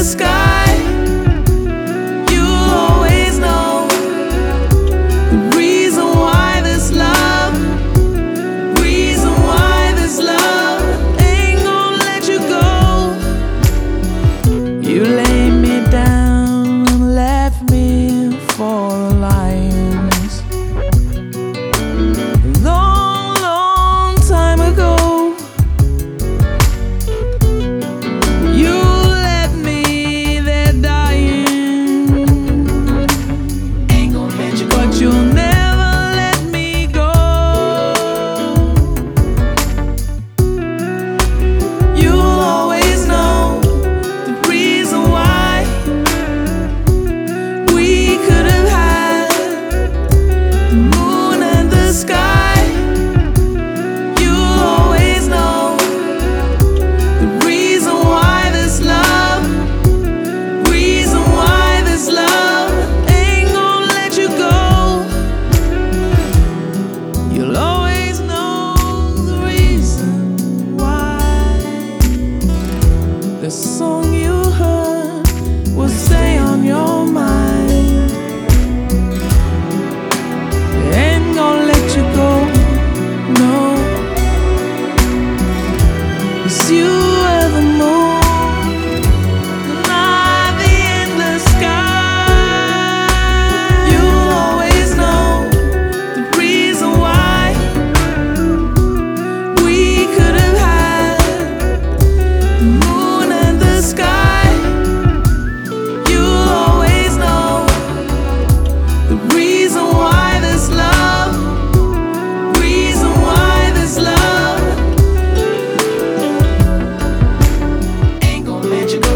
sky. You'll always know the reason why this love, reason why this love ain't gonna let you go. You laid me down and left me for the lions. Long, long time ago, you left me there dying. Ain't gonna let you go, but you'll never let me go. You'll always know the reason why we could have had the moon and the sky. You'll always know the reason why this love, reason why this love ain't gonna let you go. You'll always know the reason why. The song you heard will stay on your mind. It ain't gonna let you go, no. 'Cause you are the moon and I'm the endless sky. You'll always know the reason why we could have had the moon and the sky. You'll always know the reason why this love, reason why this love ain't gonna let you go.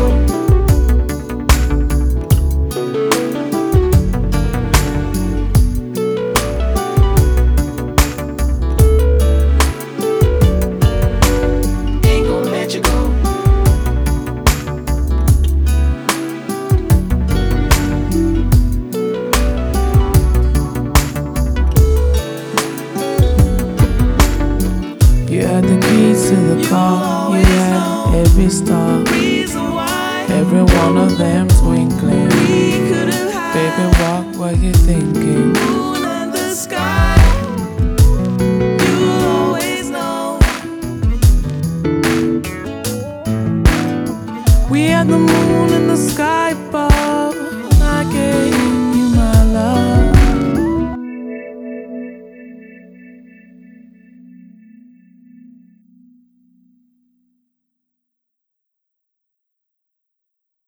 Ain't gonna let you go. You had the keys to the car, you had every star, reason why every one of them twinkling. We could have had, baby, what were you thinking? Moon and the sky. You'll always know. We had the moon and the sky above, and I gave you my love.